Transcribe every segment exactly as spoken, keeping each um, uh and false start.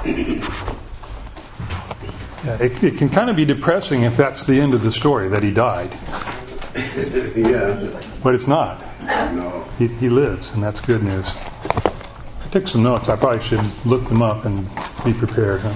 Yeah, it, it can kind of be depressing if that's the end of the story, that he died. Yeah. But it's not. No. He, he lives, and that's good news. I took some notes. I probably should look them up and be prepared. Huh?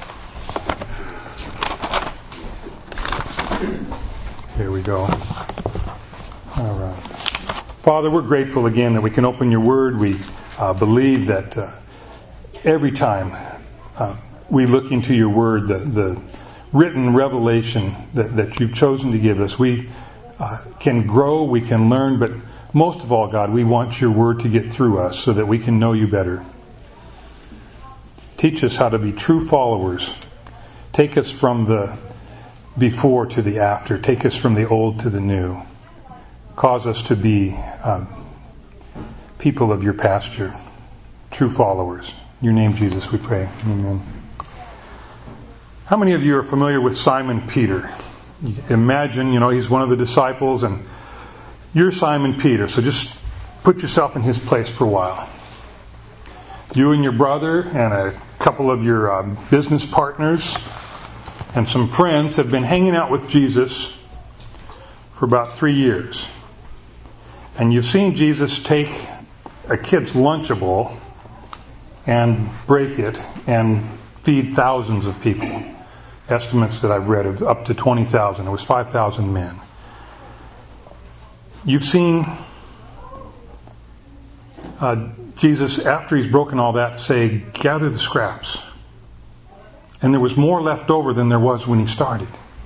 Here we go. All right. Father, we're grateful again that we can open your word. We uh, believe that uh, every time uh, we look into your word, the, the written revelation that, that you've chosen to give us, we uh, can grow, we can learn, but most of all, God, we want your word to get through us so that we can know you better. Teach us how to be true followers. Take us from the before to the after. Take us from the old to the new. Cause us to be uh, people of your pasture, true followers. In your name, Jesus, we pray. Amen. How many of you are familiar with Simon Peter? Imagine, you know, he's one of the disciples and you're Simon Peter. So just put yourself in his place for a while. You and your brother and a couple of your uh, business partners and some friends have been hanging out with Jesus for about three years. And you've seen Jesus take a kid's Lunchable and break it and feed thousands of people. Estimates that I've read of up to twenty thousand. It was five thousand men. You've seen uh, Jesus, after he's broken all that, say, gather the scraps. And there was more left over than there was when he started.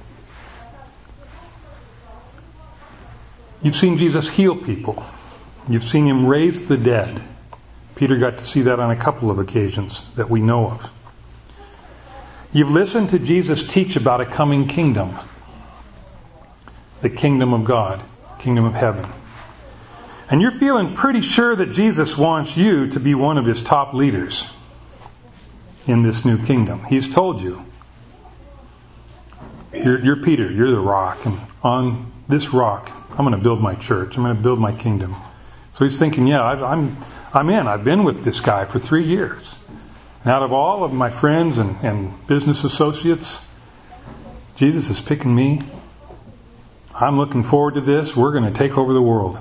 You've seen Jesus heal people. You've seen him raise the dead. Peter got to see that on a couple of occasions that we know of. You've listened to Jesus teach about a coming kingdom. The kingdom of God. Kingdom of heaven. And you're feeling pretty sure that Jesus wants you to be one of his top leaders in this new kingdom. He's told you. You're, you're Peter. You're the rock. And on this rock, I'm going to build my church. I'm going to build my kingdom. So he's thinking, yeah, I've, I'm I'm in. I've been with this guy for three years. And out of all of my friends and, and business associates, Jesus is picking me. I'm looking forward to this. We're going to take over the world.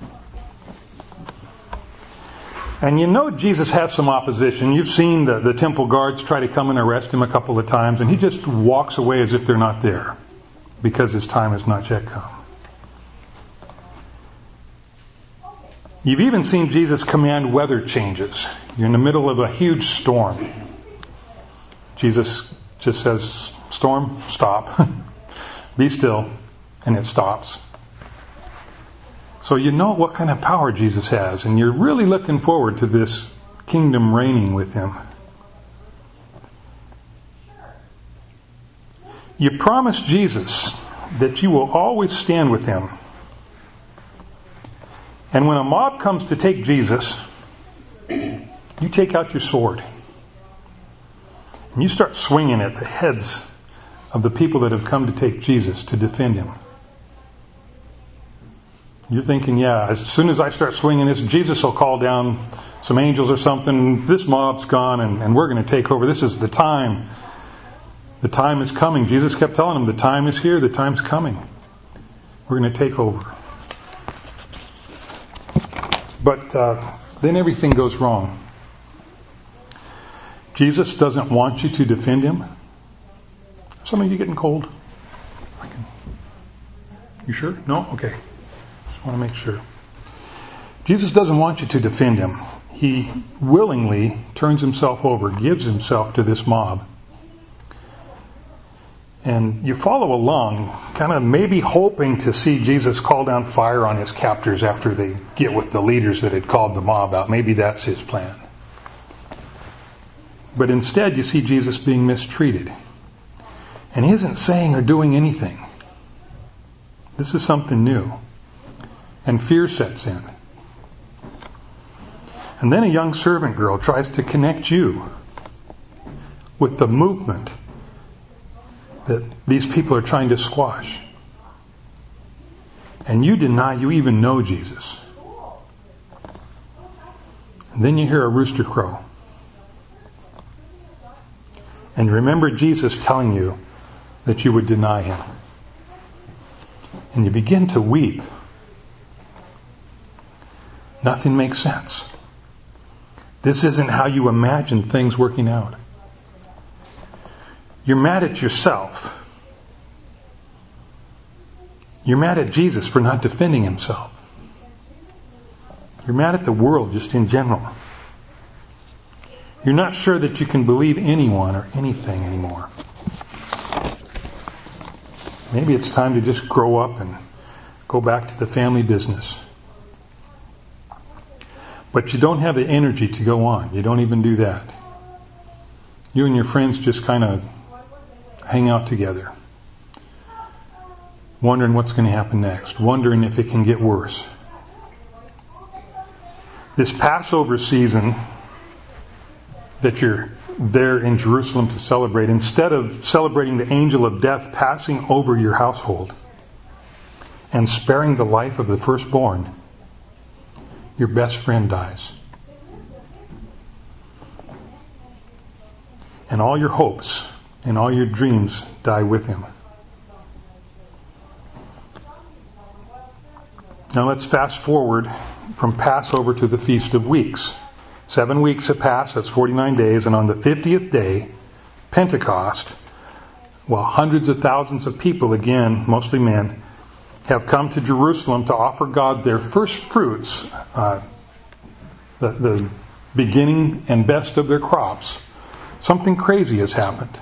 And you know Jesus has some opposition. You've seen the, the temple guards try to come and arrest him a couple of times, and he just walks away as if they're not there because his time has not yet come. You've even seen Jesus command weather changes. You're in the middle of a huge storm. Jesus just says, storm, stop. Be still. And it stops. So you know what kind of power Jesus has. And you're really looking forward to this kingdom reigning with him. You promise Jesus that you will always stand with him. And when a mob comes to take Jesus, you take out your sword. And you start swinging at the heads of the people that have come to take Jesus, to defend him. You're thinking, yeah, as soon as I start swinging this, Jesus will call down some angels or something. This mob's gone and, and we're going to take over. This is the time. The time is coming. Jesus kept telling them, the time is here. The time's coming. We're going to take over. But uh, then everything goes wrong. Jesus doesn't want you to defend him. Some of you getting cold? I can... You sure? No? Okay. Just want to make sure. Jesus doesn't want you to defend him. He willingly turns himself over, gives himself to this mob. And you follow along, kind of maybe hoping to see Jesus call down fire on his captors after they get with the leaders that had called the mob out. Maybe that's his plan. But instead you see Jesus being mistreated. And he isn't saying or doing anything. This is something new. And fear sets in. And then a young servant girl tries to connect you with the movement that these people are trying to squash. And you deny you even know Jesus. And then you hear a rooster crow. And remember Jesus telling you that you would deny him. And you begin to weep. Nothing makes sense. This isn't how you imagine things working out. You're mad at yourself. You're mad at Jesus for not defending himself. You're mad at the world just in general. You're not sure that you can believe anyone or anything anymore. Maybe it's time to just grow up and go back to the family business. But you don't have the energy to go on. You don't even do that. You and your friends just kind of hang out together, wondering what's going to happen next, wondering if it can get worse. This Passover season that you're there in Jerusalem to celebrate, instead of celebrating the angel of death passing over your household and sparing the life of the firstborn, your best friend dies. And all your hopes and all your dreams die with him. Now let's fast forward from Passover to the Feast of Weeks. Seven weeks have passed, that's forty-nine days, and on the fiftieth day, Pentecost, well, hundreds of thousands of people, again, mostly men, have come to Jerusalem to offer God their first fruits, uh, the, the beginning and best of their crops. Something crazy has happened.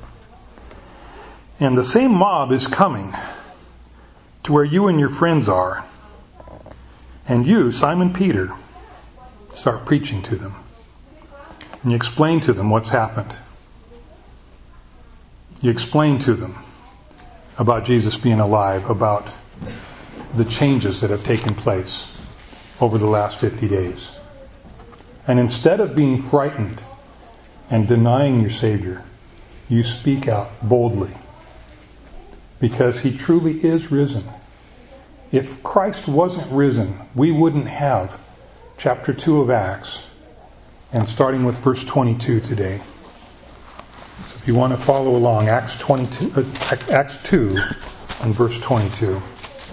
And the same mob is coming to where you and your friends are. And you, Simon Peter, start preaching to them. And you explain to them what's happened. You explain to them about Jesus being alive, about the changes that have taken place over the last fifty days. And instead of being frightened and denying your Savior, you speak out boldly. Because he truly is risen. If Christ wasn't risen, we wouldn't have chapter two of Acts, and starting with verse twenty-two today. So if you want to follow along, Acts twenty-two, uh, Acts two, and verse twenty-two.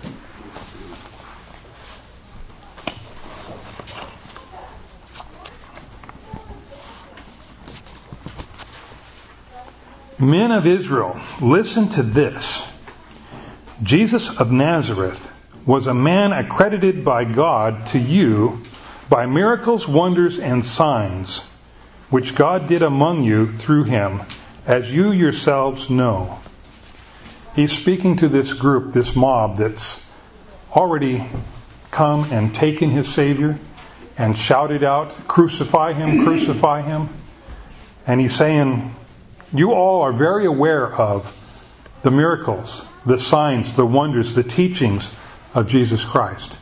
Men of Israel, listen to this. Jesus of Nazareth was a man accredited by God to you by miracles, wonders, and signs, which God did among you through him, as you yourselves know. He's speaking to this group, this mob that's already come and taken his Savior and shouted out, "Crucify him, crucify him." And he's saying, you all are very aware of the miracles, the signs, the wonders, the teachings of Jesus Christ.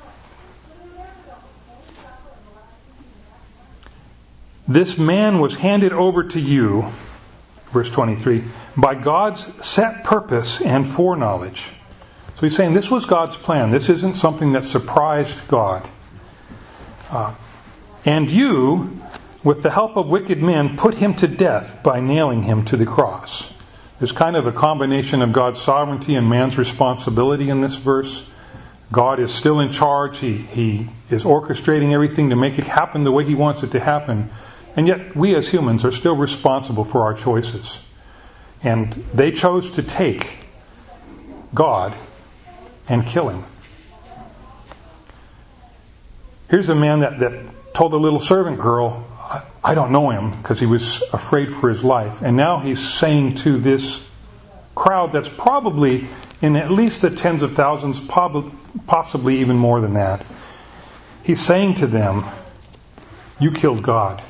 This man was handed over to you, verse twenty-three, by God's set purpose and foreknowledge. So he's saying this was God's plan. This isn't something that surprised God. Uh, and you, with the help of wicked men, put him to death by nailing him to the cross. There's kind of a combination of God's sovereignty and man's responsibility in this verse. God is still in charge. He, he is orchestrating everything to make it happen the way he wants it to happen. And yet we as humans are still responsible for our choices. And they chose to take God and kill him. Here's a man that, that told a little servant girl, I don't know him, because he was afraid for his life. And now he's saying to this crowd that's probably in at least the tens of thousands, possibly even more than that. He's saying to them, you killed God.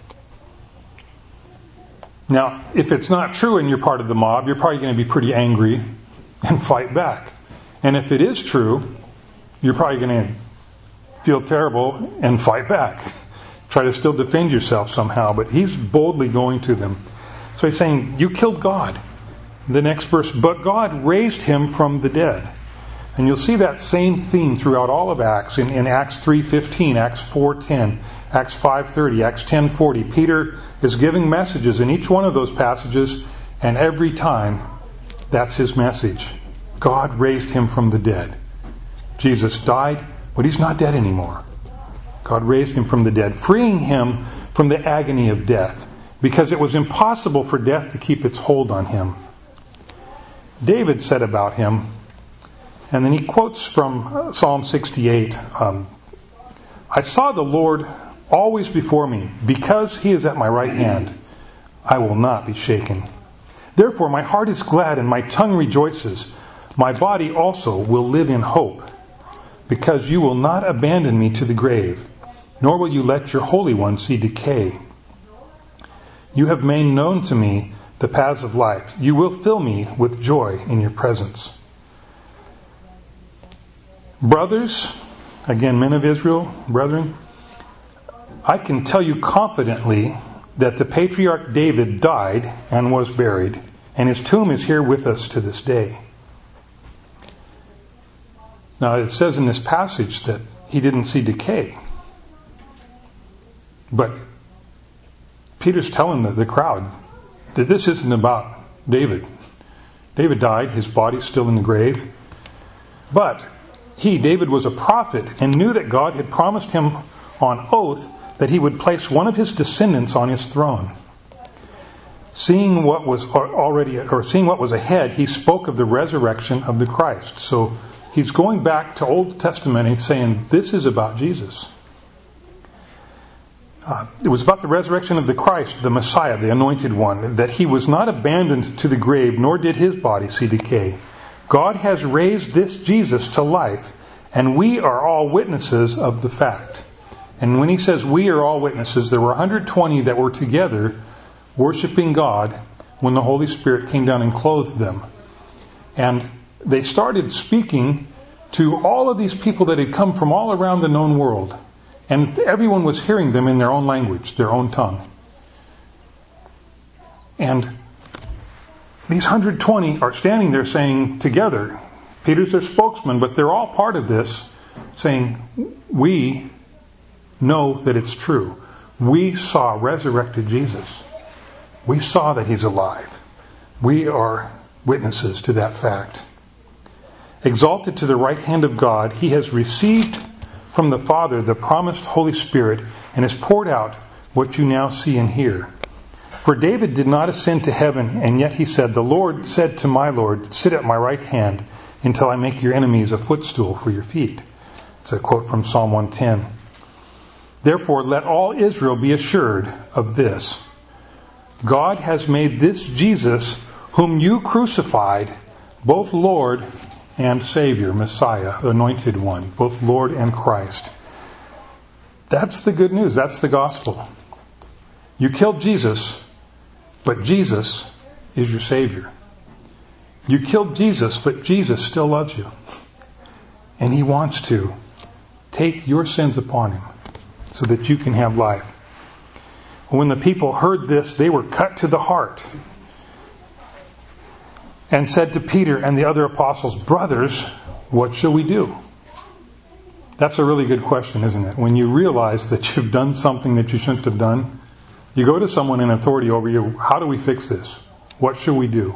Now, if it's not true and you're part of the mob, you're probably going to be pretty angry and fight back. And if it is true, you're probably going to feel terrible and fight back. Try to still defend yourself somehow. But he's boldly going to them. So he's saying, you killed God. The next verse, but God raised him from the dead. And you'll see that same theme throughout all of Acts, in, in Acts three fifteen, Acts four ten, Acts five thirty, Acts ten forty. Peter is giving messages in each one of those passages, and every time that's his message. God raised him from the dead. Jesus died, but he's not dead anymore. God raised him from the dead, freeing him from the agony of death, because it was impossible for death to keep its hold on him. David said about him, and then he quotes from Psalm sixty-eight, um, I saw the Lord always before me. Because he is at my right hand, I will not be shaken. Therefore my heart is glad and my tongue rejoices. My body also will live in hope, because you will not abandon me to the grave, nor will you let your Holy One see decay. You have made known to me the paths of life. You will fill me with joy in your presence. Brothers, again, men of Israel, brethren, I can tell you confidently that the patriarch David died and was buried, and his tomb is here with us to this day. Now, it says in this passage that he didn't see decay. But Peter's telling the, the crowd that this isn't about David. David died, his body's still in the grave. But he, David, was a prophet and knew that God had promised him on oath that he would place one of his descendants on his throne. Seeing what was already, or seeing what was ahead, he spoke of the resurrection of the Christ. So he's going back to Old Testament and saying, this is about Jesus. Uh, it was about the resurrection of the Christ, the Messiah, the Anointed One, that he was not abandoned to the grave, nor did his body see decay. God has raised this Jesus to life, and we are all witnesses of the fact. And when he says we are all witnesses, there were one hundred twenty that were together worshiping God when the Holy Spirit came down and clothed them. And they started speaking to all of these people that had come from all around the known world. And everyone was hearing them in their own language, their own tongue. And these one hundred twenty are standing there saying together, Peter's their spokesman, but they're all part of this, saying, we know that it's true. We saw resurrected Jesus. We saw that he's alive. We are witnesses to that fact. Exalted to the right hand of God, he has received from the Father the promised Holy Spirit and has poured out what you now see and hear. For David did not ascend to heaven, and yet he said, the Lord said to my Lord, sit at my right hand until I make your enemies a footstool for your feet. It's a quote from Psalm one ten. Therefore, let all Israel be assured of this. God has made this Jesus, whom you crucified, both Lord and Savior, Messiah, Anointed One, both Lord and Christ. That's the good news. That's the gospel. You killed Jesus, but Jesus is your Savior. You killed Jesus, but Jesus still loves you. And he wants to take your sins upon him so that you can have life. When the people heard this, they were cut to the heart and said to Peter and the other apostles, brothers, what shall we do? That's a really good question, isn't it? When you realize that you've done something that you shouldn't have done, you go to someone in authority over you, how do we fix this? What shall we do?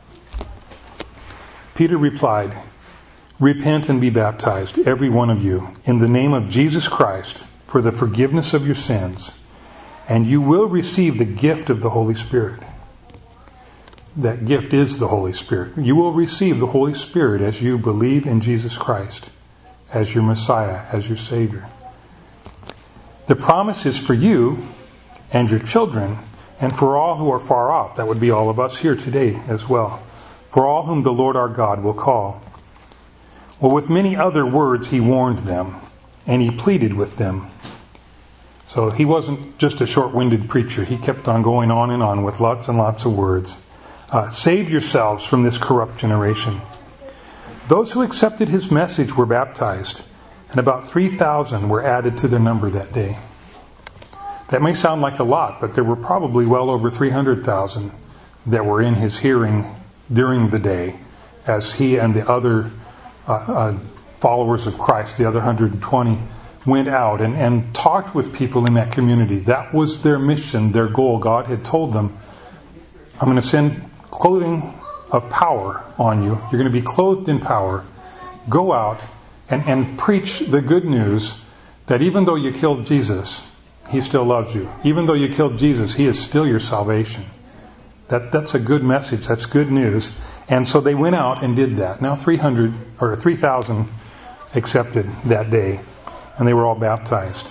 Peter replied, repent and be baptized, every one of you, in the name of Jesus Christ, for the forgiveness of your sins, and you will receive the gift of the Holy Spirit. That gift is the Holy Spirit. You will receive the Holy Spirit as you believe in Jesus Christ as your Messiah, as your Savior. The promise is for you and your children and for all who are far off. That would be all of us here today as well. For all whom the Lord our God will call. Well, with many other words he warned them, and he pleaded with them. So he wasn't just a short-winded preacher. He kept on going on and on with lots and lots of words. Uh, save yourselves from this corrupt generation. Those who accepted his message were baptized, and about three thousand were added to their number that day. That may sound like a lot, but there were probably well over three hundred thousand that were in his hearing during the day as he and the other uh, uh, followers of Christ, the other one hundred twenty, went out and, and talked with people in that community. That was their mission, their goal. God had told them, I'm going to send clothing of power on you. You're going to be clothed in power. Go out and, and preach the good news that even though you killed Jesus, He still loves you. Even though you killed Jesus, He is still your salvation. That that's a good message. That's good news. And so they went out and did that. Now three hundred or three thousand accepted that day, and they were all baptized.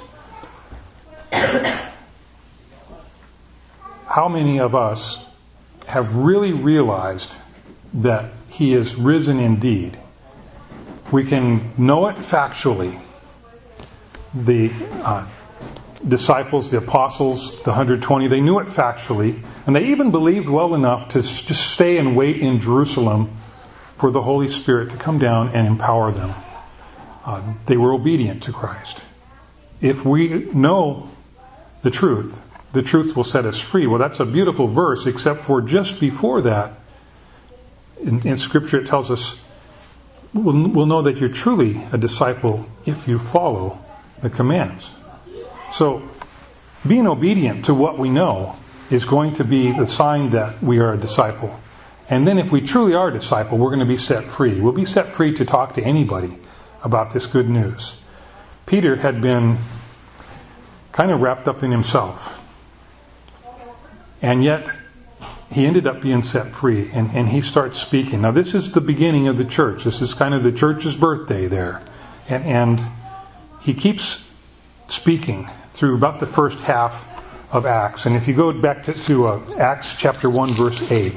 How many of us have really realized that He is risen indeed? We can know it factually. The uh, disciples, the apostles, the one hundred twenty, they knew it factually, and they even believed well enough to just stay and wait in Jerusalem for the Holy Spirit to come down and empower them. Uh, they were obedient to Christ. If we know the truth, the truth will set us free. Well, that's a beautiful verse, except for just before that, in, in Scripture it tells us, we'll, we'll know that you're truly a disciple if you follow the commands. So, being obedient to what we know is going to be the sign that we are a disciple. And then if we truly are a disciple, we're going to be set free. We'll be set free to talk to anybody about this good news. Peter had been kind of wrapped up in himself. And yet, he ended up being set free, and, and he starts speaking. Now, this is the beginning of the church. This is kind of the church's birthday there. And, and he keeps speaking through about the first half of Acts. And if you go back to, to uh, Acts chapter one, verse eight,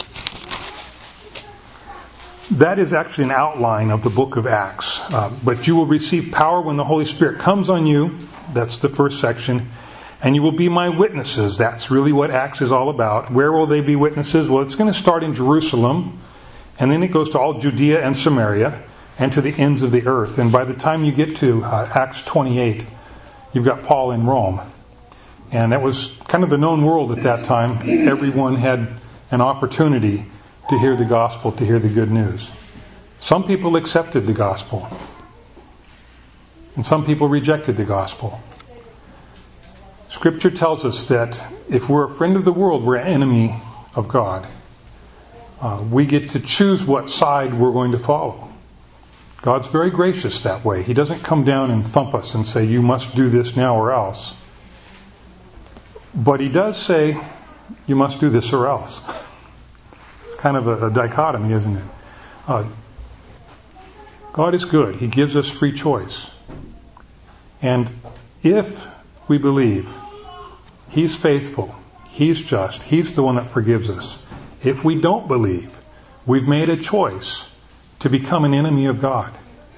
that is actually an outline of the book of Acts. Uh, but you will receive power when the Holy Spirit comes on you. That's the first section. And you will be my witnesses. That's really what Acts is all about. Where will they be witnesses? Well, it's going to start in Jerusalem, and then it goes to all Judea and Samaria, and to the ends of the earth. And by the time you get to uh, Acts twenty-eight, you've got Paul in Rome. And that was kind of the known world at that time. Everyone had an opportunity to hear the gospel, to hear the good news. Some people accepted the gospel, and some people rejected the gospel. Scripture tells us that if we're a friend of the world, we're an enemy of God. Uh, we get to choose what side we're going to follow. God's very gracious that way. He doesn't come down and thump us and say, you must do this now or else. But He does say, you must do this or else. It's kind of a, a dichotomy, isn't it? Uh, God is good. He gives us free choice. And if we believe He's faithful, He's just, He's the one that forgives us. If we don't believe, we've made a choice to become an enemy of God.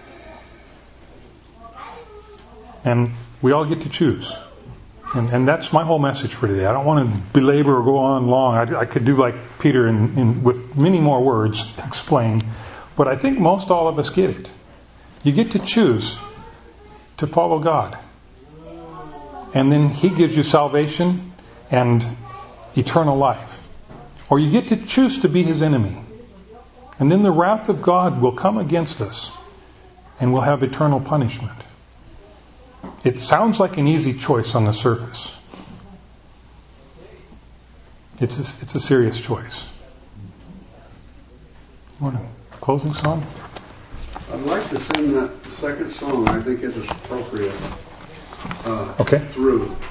And we all get to choose. And, and that's my whole message for today. I don't want to belabor or go on long. I, I could do like Peter in, in, with many more words, explain. But I think most all of us get it. You get to choose to follow God. And then He gives you salvation and eternal life. Or you get to choose to be His enemy. And then the wrath of God will come against us, and we'll have eternal punishment. It sounds like an easy choice on the surface. It's a, it's a serious choice. You want a closing song? I'd like to sing that second song. I think it is appropriate. Uh, okay. Through.